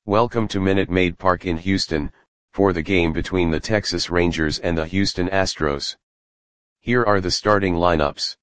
Welcome to Minute Maid Park in Houston, for the game between the Texas Rangers and the Houston Astros. Here are the starting lineups.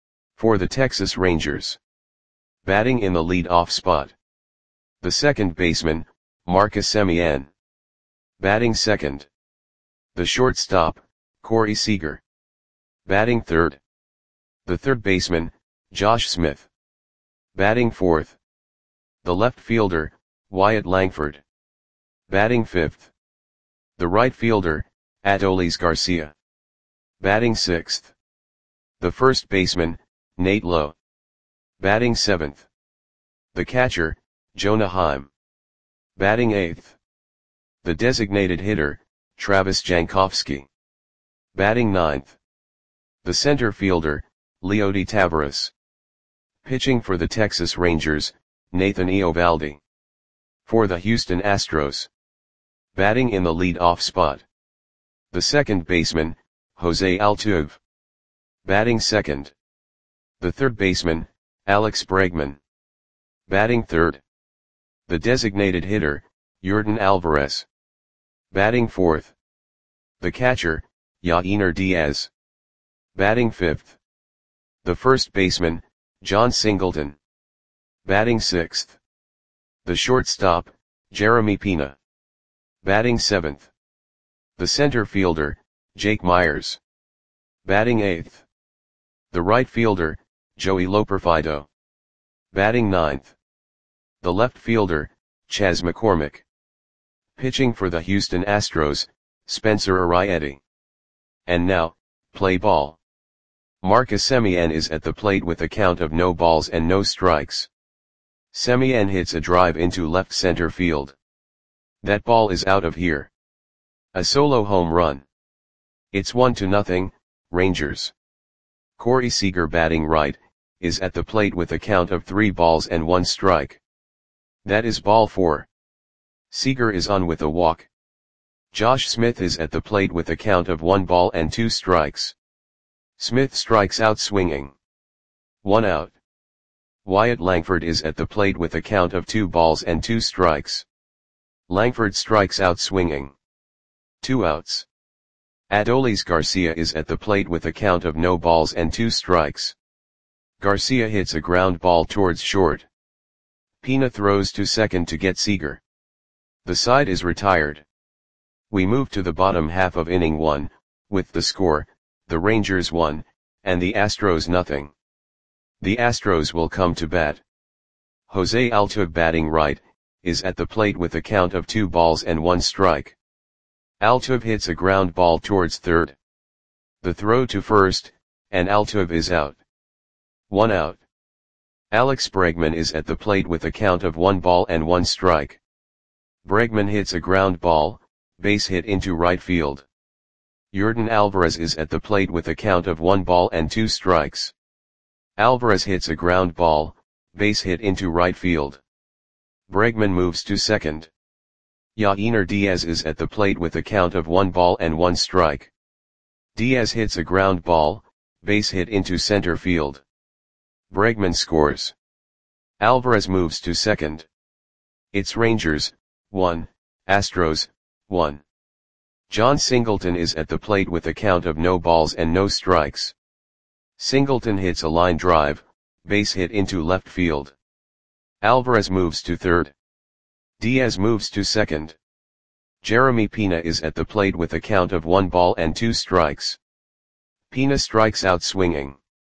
For the Texas Rangers. Batting in the lead-off spot. The second baseman, Marcus Semien. Batting second. The shortstop, Corey Seager. Batting third. The third baseman, Josh Smith. Batting fourth. The left fielder, Wyatt Langford. Batting fifth. The right fielder, Adolis Garcia. Batting sixth. The first baseman, Nate Lowe. Batting seventh. The catcher, Jonah Heim. Batting eighth. The designated hitter, Travis Jankowski. Batting ninth. The center fielder, Leody Taveras. Pitching for the Texas Rangers, Nathan Eovaldi. For the Houston Astros. Batting in the lead-off spot. The second baseman, Jose Altuve. Batting second. The third baseman, Alex Bregman. Batting third. The designated hitter, Yordan Alvarez. Batting fourth. The catcher, Yainer Diaz. Batting fifth. The first baseman, John Singleton. Batting sixth. The shortstop, Jeremy Pena. Batting seventh. The center fielder, Jake Meyers. Batting eighth. The right fielder, Joey Loperfido. Batting ninth. The left fielder, Chas McCormick. Pitching for the Houston Astros, Spencer Arrieta. And now, play ball. Marcus Semien is at the plate with a count of no balls and no strikes. Semien hits a drive into left center field. That ball is out of here. A solo home run. It's 1-0, Rangers. Corey Seager, batting right, is at the plate with a count of 3 balls and 1 strike. That is ball 4. Seager is on with a walk. Josh Smith is at the plate with a count of 1 ball and 2 strikes. Smith strikes out swinging. 1 out. Wyatt Langford is at the plate with a count of 2 balls and 2 strikes. Langford strikes out swinging. 2 outs. Adolis Garcia is at the plate with a count of no balls and 2 strikes. Garcia hits a ground ball towards short. Pena throws to second to get Seager. The side is retired. We move to the bottom half of inning 1, with the score, the Rangers 1, and the Astros 0. The Astros will come to bat. Jose Altuve, batting right, is at the plate with a count of 2 balls and 1 strike. Altuve hits a ground ball towards third. The throw to first, and Altuve is out. 1 out. Alex Bregman is at the plate with a count of 1 ball and 1 strike. Bregman hits a ground ball, base hit into right field. Yordan Alvarez is at the plate with a count of 1 ball and 2 strikes. Alvarez hits a ground ball, base hit into right field. Bregman moves to second. Yainer Diaz is at the plate with a count of 1 ball and 1 strike. Diaz hits a ground ball, base hit into center field. Bregman scores. Alvarez moves to second. It's Rangers 1, Astros 1. John Singleton is at the plate with a count of no balls and no strikes. Singleton hits a line drive, base hit into left field. Alvarez moves to third. Diaz moves to second. Jeremy Pena is at the plate with a count of 1 ball and 2 strikes. Pena strikes out swinging.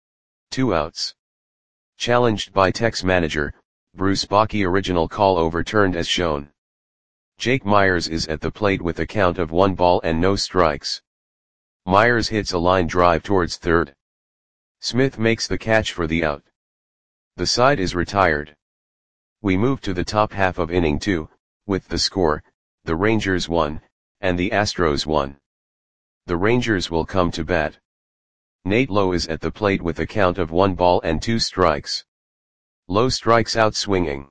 2 outs. Challenged by Tex manager, Bruce Bochy, original call overturned as shown. Jake Meyers is at the plate with a count of 1 ball and no strikes. Meyers hits a line drive towards third. Smith makes the catch for the out. The side is retired. We move to the top half of inning 2, with the score, the Rangers 1, and the Astros 1. The Rangers will come to bat. Nate Lowe is at the plate with a count of 1 ball and 2 strikes. Lowe strikes out swinging.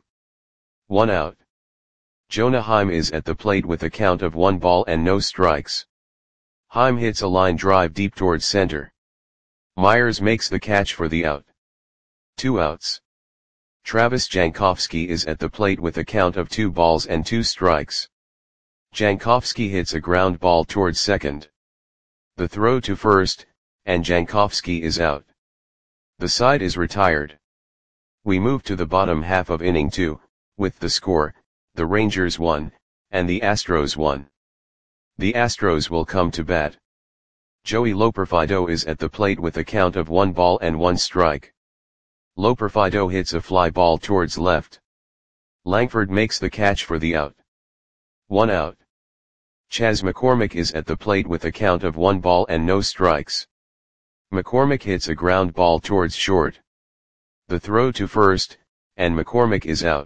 1 out. Jonah Heim is at the plate with a count of 1 ball and no strikes. Heim hits a line drive deep towards center. Meyers makes the catch for the out. 2 outs. Travis Jankowski is at the plate with a count of 2 balls and 2 strikes. Jankowski hits a ground ball towards second. The throw to first, and Jankowski is out. The side is retired. We move to the bottom half of inning 2, with the score, the Rangers won, and the Astros won. The Astros will come to bat. Joey Loperfido is at the plate with a count of 1 ball and 1 strike. Loperfido hits a fly ball towards left. Langford makes the catch for the out. 1 out. Chas McCormick is at the plate with a count of 1 ball and no strikes. McCormick hits a ground ball towards short. The throw to first, and McCormick is out.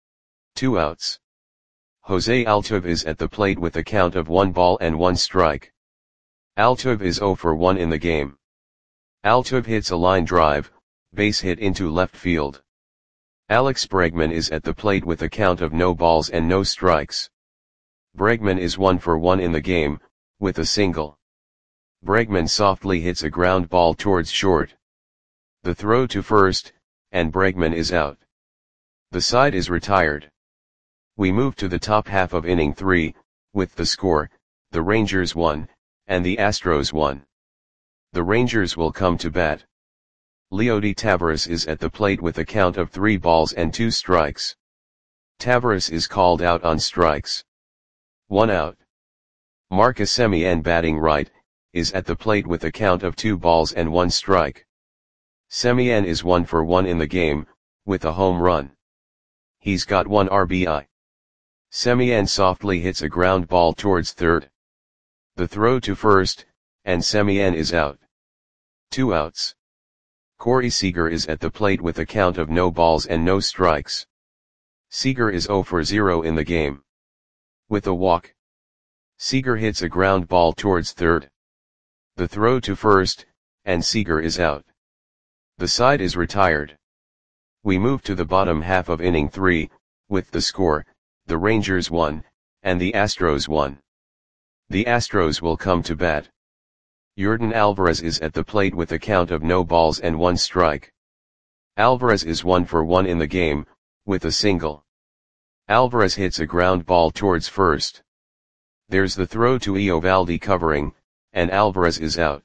2 outs. Jose Altuve is at the plate with a count of 1 ball and 1 strike. Altuve is 0 for 1 in the game. Altuve hits a line drive, base hit into left field. Alex Bregman is at the plate with a count of no balls and no strikes. Bregman is 1 for 1 in the game, with a single. Bregman softly hits a ground ball towards short. The throw to first, and Bregman is out. The side is retired. We move to the top half of inning 3, with the score, the Rangers won, and the Astros won. The Rangers will come to bat. Leody Taveras is at the plate with a count of 3 balls and 2 strikes. Taveras is called out on strikes. 1 out. Marcus Semien batting right, is at the plate with a count of 2 balls and 1 strike. Semien is 1 for 1 in the game, with a home run. He's got 1 RBI. Semien softly hits a ground ball towards third. The throw to first, and Semien is out. 2 outs. Corey Seager is at the plate with a count of no balls and no strikes. Seager is 0 for 0 in the game. With a walk. Seager hits a ground ball towards third. The throw to first, and Seager is out. The side is retired. We move to the bottom half of inning 3, with the score, the Rangers won, and the Astros won. The Astros will come to bat. Yordan Alvarez is at the plate with a count of no balls and 1 strike. Alvarez is 1 for 1 in the game, with a single. Alvarez hits a ground ball towards first. There's the throw to Eovaldi covering, and Alvarez is out.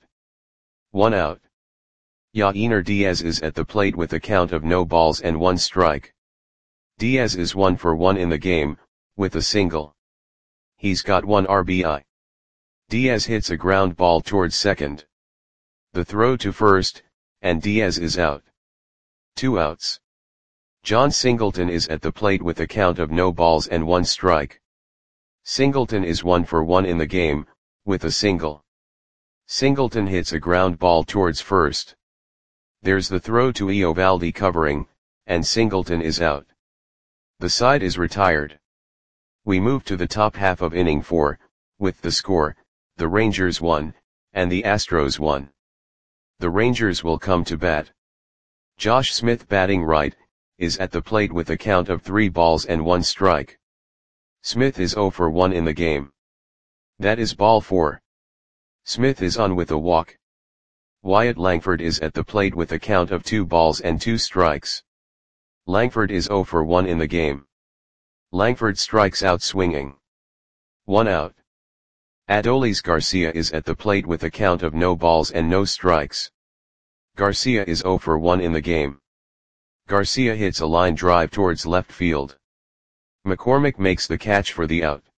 1 out. Yainer Diaz is at the plate with a count of no balls and 1 strike. Diaz is 1 for 1 in the game, with a single. He's got 1 RBI. Diaz hits a ground ball towards second. The throw to first, and Diaz is out. 2 outs. John Singleton is at the plate with a count of no balls and 1 strike. Singleton is 1 for 1 in the game, with a single. Singleton hits a ground ball towards first. There's the throw to Eovaldi covering, and Singleton is out. The side is retired. We move to the top half of inning 4, with the score, the Rangers won, and the Astros won. The Rangers will come to bat. Josh Smith batting right, is at the plate with a count of 3 balls and 1 strike. Smith is 0 for 1 in the game. That is ball 4. Smith is on with a walk. Wyatt Langford is at the plate with a count of 2 balls and 2 strikes. Langford is 0 for 1 in the game. Langford strikes out swinging. 1 out. Adolis Garcia is at the plate with a count of no balls and no strikes. Garcia is 0 for 1 in the game. Garcia hits a line drive towards left field. McCormick makes the catch for the out.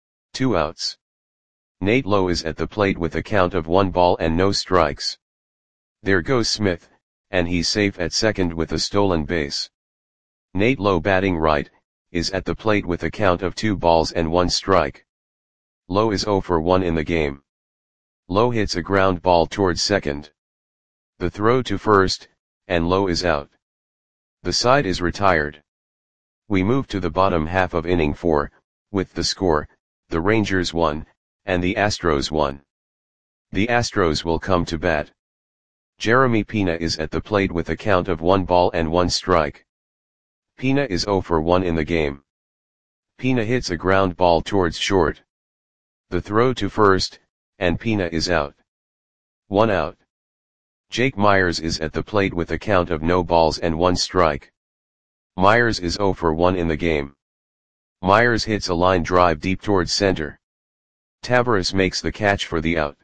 2 outs. Nate Lowe is at the plate with a count of 1 ball and no strikes. There goes Smith, and he's safe at second with a stolen base. Nate Lowe batting right, is at the plate with a count of 2 balls and 1 strike. Lowe is 0 for 1 in the game. Lowe hits a ground ball towards second. The throw to first, and Lowe is out. The side is retired. We move to the bottom half of inning 4, with the score, the Rangers won, and the Astros won. The Astros will come to bat. Jeremy Pena is at the plate with a count of 1 ball and 1 strike. Pena is 0 for 1 in the game. Pena hits a ground ball towards short. The throw to first, and Pena is out. 1 out. Jake Myers is at the plate with a count of no balls and 1 strike. Myers is 0 for 1 in the game. Myers hits a line drive deep towards center. Taveras makes the catch for the out.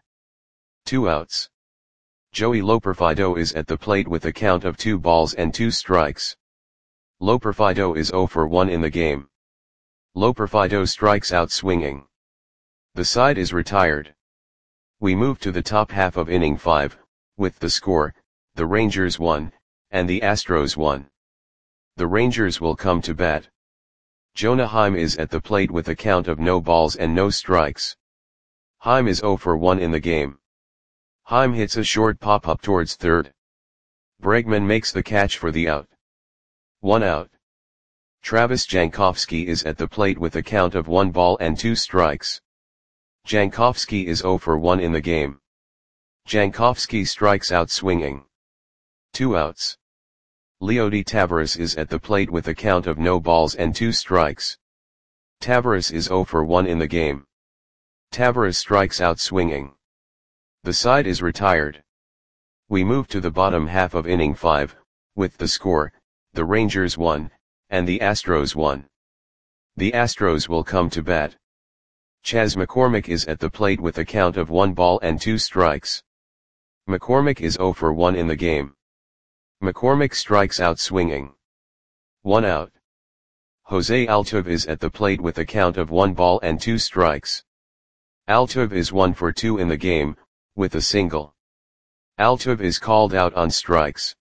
2 outs. Joey Loperfido is at the plate with a count of 2 balls and 2 strikes. Loperfido is 0 for 1 in the game. Loperfido strikes out swinging. The side is retired. We move to the top half of inning 5, with the score, the Rangers 1, and the Astros 1. The Rangers will come to bat. Jonah Heim is at the plate with a count of no balls and no strikes. Heim is 0 for 1 in the game. Heim hits a short pop-up towards third. Bregman makes the catch for the out. 1 out. Travis Jankowski is at the plate with a count of 1 ball and 2 strikes. Jankowski is 0 for 1 in the game. Jankowski strikes out swinging. 2 outs. Leody Taveras is at the plate with a count of no balls and 2 strikes. Taveras is 0 for 1 in the game. Taveras strikes out swinging. The side is retired. We move to the bottom half of inning 5, with the score, the Rangers 1, and the Astros 1. The Astros will come to bat. Chas McCormick is at the plate with a count of 1 ball and 2 strikes. McCormick is 0 for 1 in the game. McCormick strikes out swinging. 1 out. Jose Altuve is at the plate with a count of 1 ball and 2 strikes. Altuve is 1 for 2 in the game, with a single. Altuve is called out on strikes.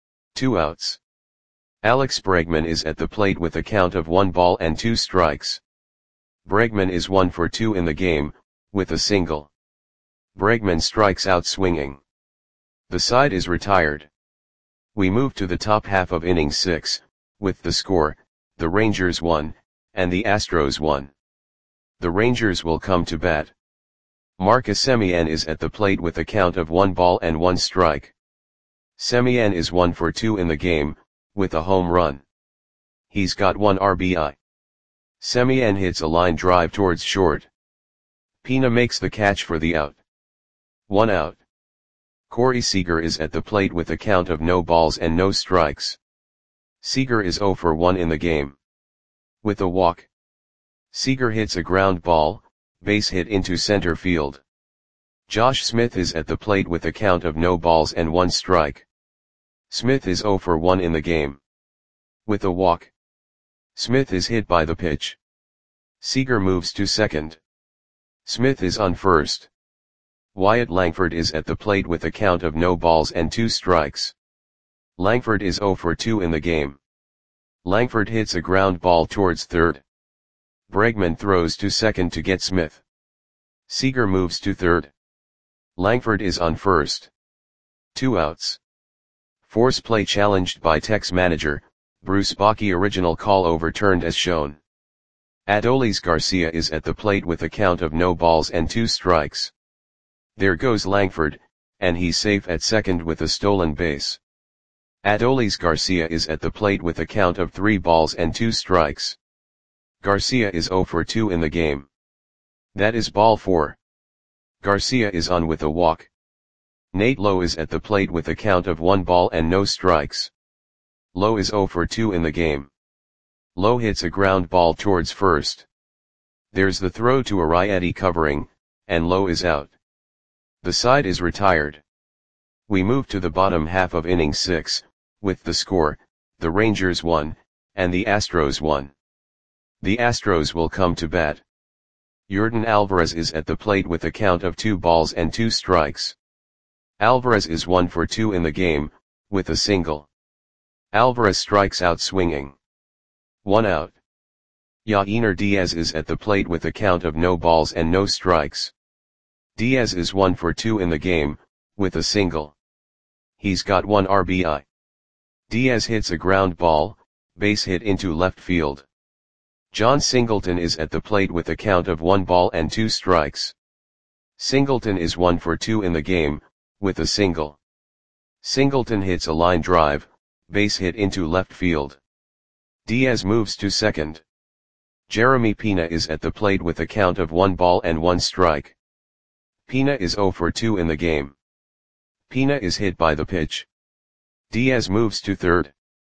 2 outs. Alex Bregman is at the plate with a count of 1 ball and 2 strikes. Bregman is 1 for 2 in the game, with a single. Bregman strikes out swinging. The side is retired. We move to the top half of inning 6, with the score, the Rangers 1, and the Astros 1. The Rangers will come to bat. Marcus Semien is at the plate with a count of 1 ball and 1 strike. Semien is 1 for 2 in the game, with a home run. He's got 1 RBI. Semien hits a line drive towards short. Pina makes the catch for the out. 1 out. Corey Seager is at the plate with a count of no balls and no strikes. Seager is 0 for 1 in the game. With a walk. Seager hits a ground ball, base hit into center field. Josh Smith is at the plate with a count of no balls and 1 strike. Smith is 0 for 1 in the game. With a walk. Smith is hit by the pitch. Seager moves to second. Smith is on first. Wyatt Langford is at the plate with a count of no balls and 2 strikes. Langford is 0 for 2 in the game. Langford hits a ground ball towards third. Bregman throws to second to get Smith. Seager moves to third. Langford is on first. 2 outs. Force play challenged by Tex manager, Bruce Bochy. Original call overturned as shown. Adolis Garcia is at the plate with a count of no balls and 2 strikes. There goes Langford, and he's safe at second with a stolen base. Adolis Garcia is at the plate with a count of 3 balls and 2 strikes. Garcia is 0 for 2 in the game. That is ball 4. Garcia is on with a walk. Nate Lowe is at the plate with a count of 1 ball and no strikes. Lowe is 0 for 2 in the game. Lowe hits a ground ball towards first. There's the throw to Arrieta covering, and Lowe is out. The side is retired. We move to the bottom half of inning 6, with the score, the Rangers 1, and the Astros 1. The Astros will come to bat. Yordan Alvarez is at the plate with a count of 2 balls and 2 strikes. Alvarez is 1 for 2 in the game, with a single. Alvarez strikes out swinging. 1 out. Yainer Diaz is at the plate with a count of no balls and no strikes. Diaz is 1 for 2 in the game, with a single. He's got 1 RBI. Diaz hits a ground ball, base hit into left field. John Singleton is at the plate with a count of 1 ball and 2 strikes. Singleton is 1 for 2 in the game, with a single. Singleton hits a line drive, base hit into left field. Diaz moves to second. Jeremy Pina is at the plate with a count of 1 ball and 1 strike. Pina is 0 for 2 in the game. Pina is hit by the pitch. Diaz moves to third.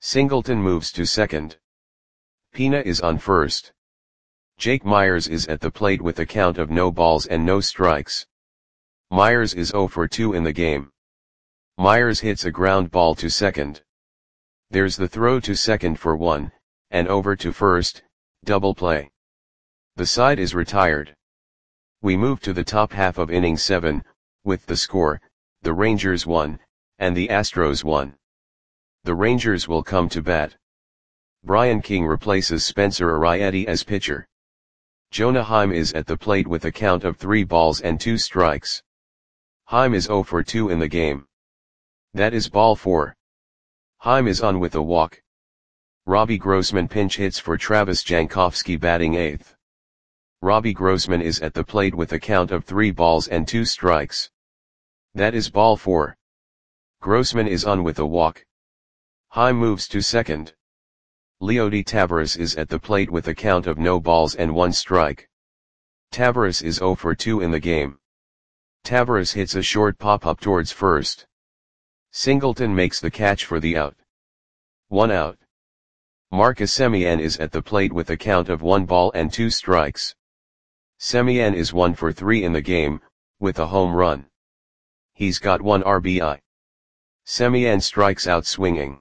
Singleton moves to second. Pina is on first. Jake Myers is at the plate with a count of no balls and no strikes. Myers is 0 for 2 in the game. Myers hits a ground ball to second. There's the throw to second for 1, and over to first, double play. The side is retired. We move to the top half of inning 7, with the score, the Rangers 1, and the Astros 1. The Rangers will come to bat. Brian King replaces Spencer Arrieta as pitcher. Jonah Heim is at the plate with a count of 3 balls and 2 strikes. Heim is 0 for 2 in the game. That is ball 4. Heim is on with a walk. Robbie Grossman pinch hits for Travis Jankowski batting 8th. Robbie Grossman is at the plate with a count of 3 balls and 2 strikes. That is ball 4. Grossman is on with a walk. Heim moves to second. Leody Taveras is at the plate with a count of no balls and 1 strike. Taveras is 0 for 2 in the game. Taveras hits a short pop-up towards first. Singleton makes the catch for the out. 1 out. Marcus Semien is at the plate with a count of 1 ball and 2 strikes. Semien is 1 for 3 in the game, with a home run. He's got 1 RBI. Semien strikes out swinging.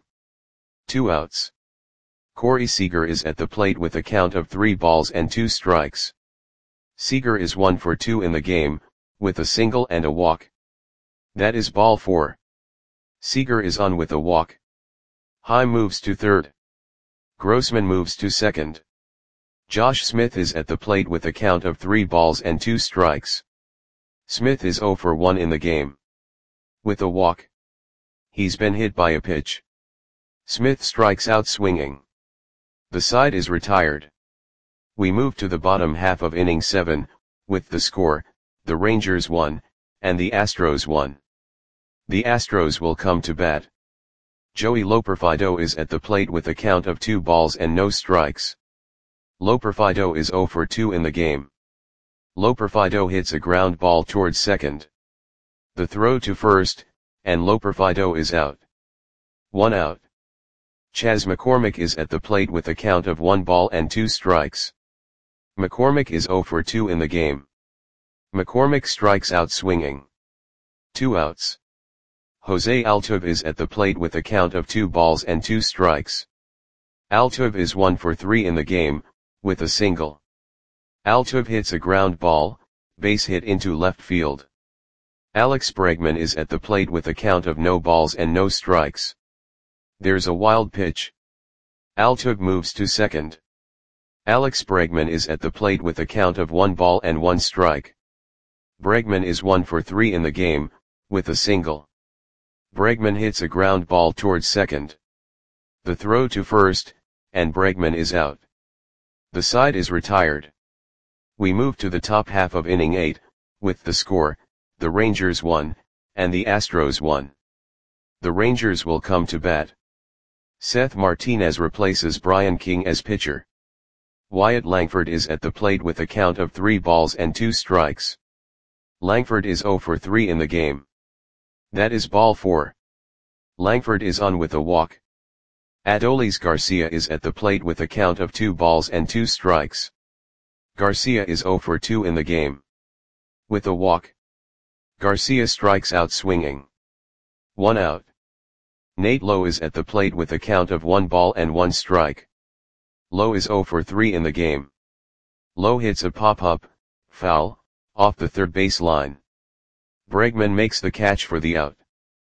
2 outs. Corey Seager is at the plate with a count of 3 balls and 2 strikes. Seager is 1 for 2 in the game, with a single and a walk. That is ball 4. Seager is on with a walk. Heim moves to third. Grossman moves to second. Josh Smith is at the plate with a count of 3 balls and 2 strikes. Smith is 0 for 1 in the game. With a walk. He's been hit by a pitch. Smith strikes out swinging. The side is retired. We move to the bottom half of inning 7, with the score, the Rangers 1, and the Astros 1. The Astros will come to bat. Joey Loperfido is at the plate with a count of 2 balls and no strikes. Loperfido is 0 for 2 in the game. Loperfido hits a ground ball towards second. The throw to first, and Loperfido is out. 1 out. Chas McCormick is at the plate with a count of 1 ball and 2 strikes. McCormick is 0 for 2 in the game. McCormick strikes out swinging. 2 outs. Jose Altuve is at the plate with a count of 2 balls and 2 strikes. Altuve is 1 for 3 in the game, with a single. Altuve hits a ground ball, base hit into left field. Alex Bregman is at the plate with a count of no balls and no strikes. There's a wild pitch. Altuve moves to second. Alex Bregman is at the plate with a count of 1 ball and 1 strike. Bregman is 1 for 3 in the game, with a single. Bregman hits a ground ball towards second. The throw to first, and Bregman is out. The side is retired. We move to the top half of inning 8, with the score, the Rangers 1, and the Astros 1. The Rangers will come to bat. Seth Martinez replaces Brian King as pitcher. Wyatt Langford is at the plate with a count of 3 balls and 2 strikes. Langford is 0 for 3 in the game. That is ball 4. Langford is on with a walk. Adolis Garcia is at the plate with a count of 2 balls and 2 strikes. Garcia is 0 for 2 in the game. With a walk. Garcia strikes out swinging. 1 out. Nate Lowe is at the plate with a count of 1 ball and 1 strike. Lowe is 0 for 3 in the game. Lowe hits a pop-up, foul, off the third base line. Bregman makes the catch for the out.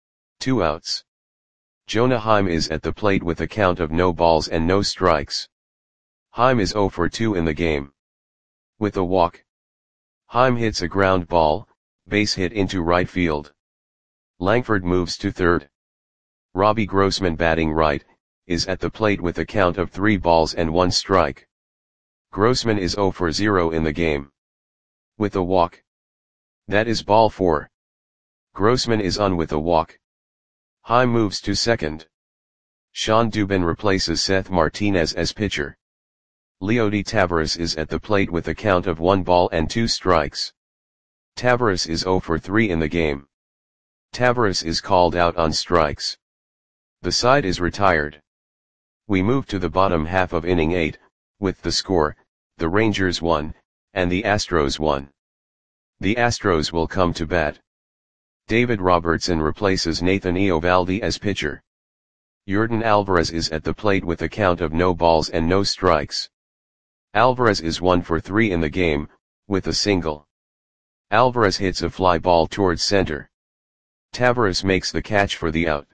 2 outs. Jonah Heim is at the plate with a count of no balls and no strikes. Heim is 0 for 2 in the game. With a walk. Heim hits a ground ball, base hit into right field. Langford moves to third. Robbie Grossman batting right, is at the plate with a count of 3 balls and 1 strike. Grossman is 0 for 0 in the game. With a walk. That is ball 4. Grossman is on with a walk. Heim moves to second. Sean Dubin replaces Seth Martinez as pitcher. Leody Taveras is at the plate with a count of 1 ball and 2 strikes. Taveras is 0 for 3 in the game. Taveras is called out on strikes. The side is retired. We move to the bottom half of inning 8, with the score, the Rangers won, and the Astros won. The Astros will come to bat. David Robertson replaces Nathan Eovaldi as pitcher. Yordan Alvarez is at the plate with a count of no balls and no strikes. Alvarez is 1 for 3 in the game, with a single. Alvarez hits a fly ball towards center. Taveras makes the catch for the out.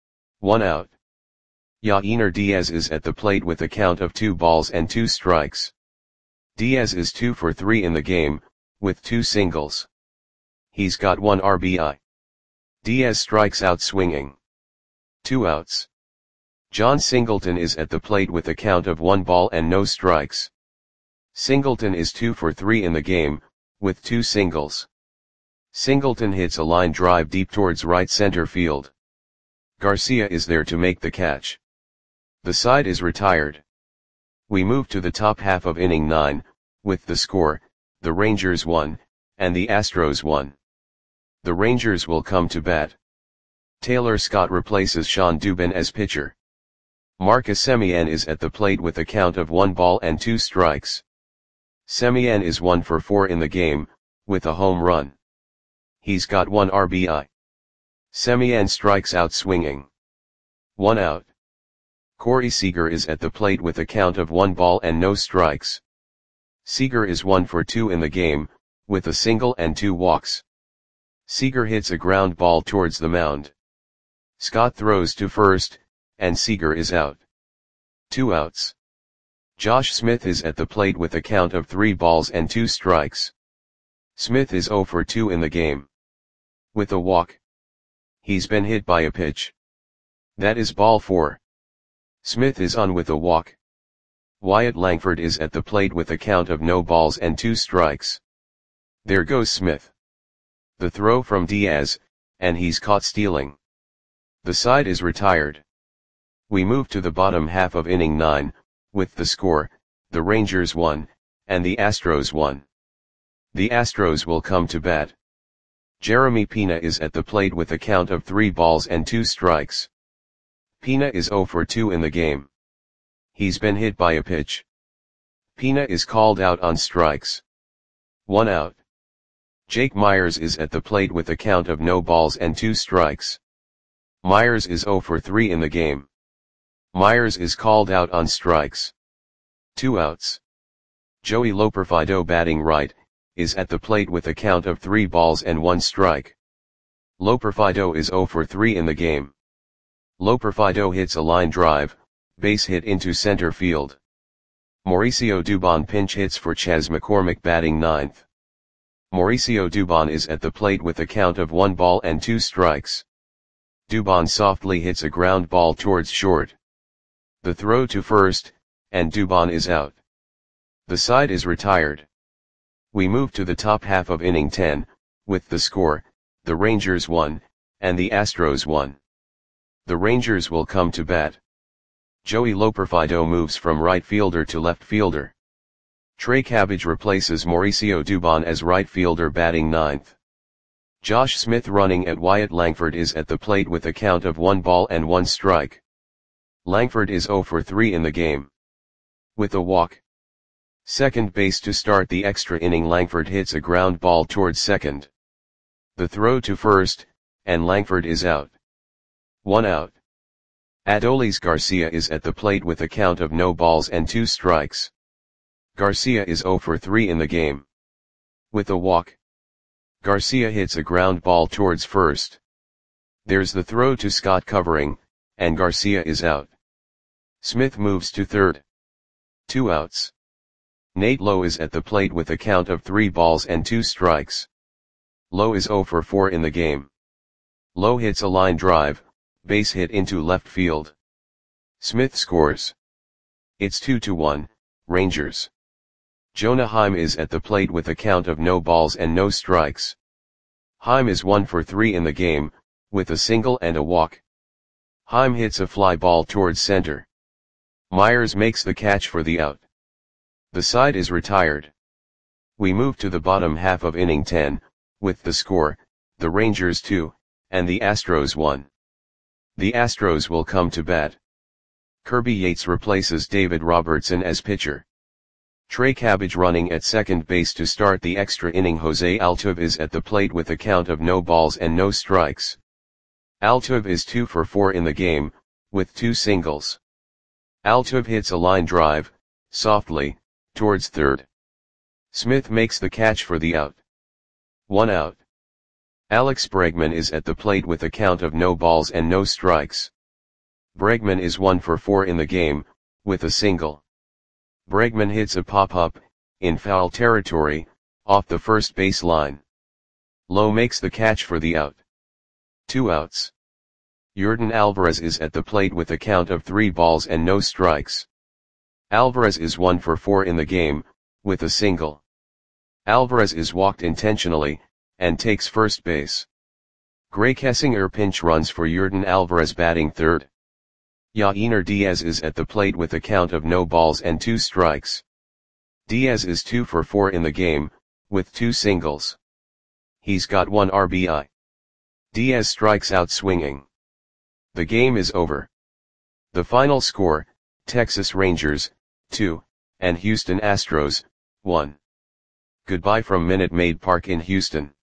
1 out. Yainer Diaz is at the plate with a count of 2 balls and 2 strikes. Diaz is 2 for 3 in the game, with 2 singles. He's got 1 RBI. Diaz strikes out swinging. 2 outs. John Singleton is at the plate with a count of 1 ball and no strikes. Singleton is 2 for 3 in the game, with 2 singles. Singleton hits a line drive deep towards right center field. Garcia is there to make the catch. The side is retired. We move to the top half of inning 9, with the score, the Rangers won, and the Astros won. The Rangers will come to bat. Taylor Scott replaces Sean Dubin as pitcher. Marcus Semien is at the plate with a count of 1 ball and 2 strikes. Semien is 1 for 4 in the game, with a home run. He's got 1 RBI. Semien strikes out swinging. 1 out. Corey Seager is at the plate with a count of 1 ball and no strikes. Seager is 1 for 2 in the game, with a single and 2 walks. Seager hits a ground ball towards the mound. Scott throws to first, and Seager is out. 2 outs. Josh Smith is at the plate with a count of 3 balls and 2 strikes. Smith is 0 for 2 in the game. With a walk. He's been hit by a pitch. That is ball 4. Smith is on with a walk. Wyatt Langford is at the plate with a count of no balls and 2 strikes. There goes Smith. The throw from Diaz, and he's caught stealing. The side is retired. We move to the bottom half of inning 9, with the score, the Rangers won, and the Astros won. The Astros will come to bat. Jeremy Pena is at the plate with a count of 3 balls and 2 strikes. Pena is 0 for 2 in the game. He's been hit by a pitch. Pena is called out on strikes. 1 out. Jake Myers is at the plate with a count of no balls and 2 strikes. Myers is 0 for 3 in the game. Myers is called out on strikes. 2 outs. Joey Loperfido, batting right, is at the plate with a count of 3 balls and 1 strike. Loperfido is 0 for 3 in the game. Loperfido hits a line drive, base hit into center field. Mauricio Dubon pinch hits for Chas McCormick, batting 9th. Mauricio Dubon is at the plate with a count of 1 ball and 2 strikes. Dubon softly hits a ground ball towards short. The throw to first, and Dubon is out. The side is retired. We move to the top half of inning 10, with the score, the Rangers won, and the Astros won. The Rangers will come to bat. Joey Loperfido moves from right fielder to left fielder. Trey Cabbage replaces Mauricio Dubon as right fielder, batting 9th. Josh Smith, running at Wyatt Langford, is at the plate with a count of 1 ball and 1 strike. Langford is 0 for 3 in the game. With a walk. Second base to start the extra inning, Langford hits a ground ball towards second. The throw to first, and Langford is out. 1 out. Adolis Garcia is at the plate with a count of no balls and 2 strikes. Garcia is 0 for 3 in the game. With a walk. Garcia hits a ground ball towards first. There's the throw to Scott covering, and Garcia is out. Smith moves to third. 2 outs. Nate Lowe is at the plate with a count of 3 balls and 2 strikes. Lowe is 0 for 4 in the game. Lowe hits a line drive, base hit into left field. Smith scores. It's 2-1, Rangers. Jonah Heim is at the plate with a count of no balls and no strikes. Heim is 1 for 3 in the game, with a single and a walk. Heim hits a fly ball towards center. Myers makes the catch for the out. The side is retired. We move to the bottom half of inning 10, with the score, the Rangers 2, and the Astros 1. The Astros will come to bat. Kirby Yates replaces David Robertson as pitcher. Trey Cabbage running at second base to start the extra inning. Jose Altuve is at the plate with a count of no balls and no strikes. Altuve is 2 for 4 in the game, with 2 singles. Altuve hits a line drive, softly, towards third. Smith makes the catch for the out. 1 out. Alex Bregman is at the plate with a count of no balls and no strikes. Bregman is 1 for 4 in the game, with a single. Bregman hits a pop-up, in foul territory, off the first base line. Lowe makes the catch for the out. 2 outs. Yordan Alvarez is at the plate with a count of 3 balls and no strikes. Alvarez is 1 for 4 in the game, with a single. Alvarez is walked intentionally, and takes first base. Gray Kessinger pinch runs for Yordan Alvarez batting third. Yainer Diaz is at the plate with a count of no balls and 2 strikes. Diaz is 2 for 4 in the game, with 2 singles. He's got 1 RBI. Diaz strikes out swinging. The game is over. The final score, Texas Rangers, 2, and Houston Astros, 1. Goodbye from Minute Maid Park in Houston.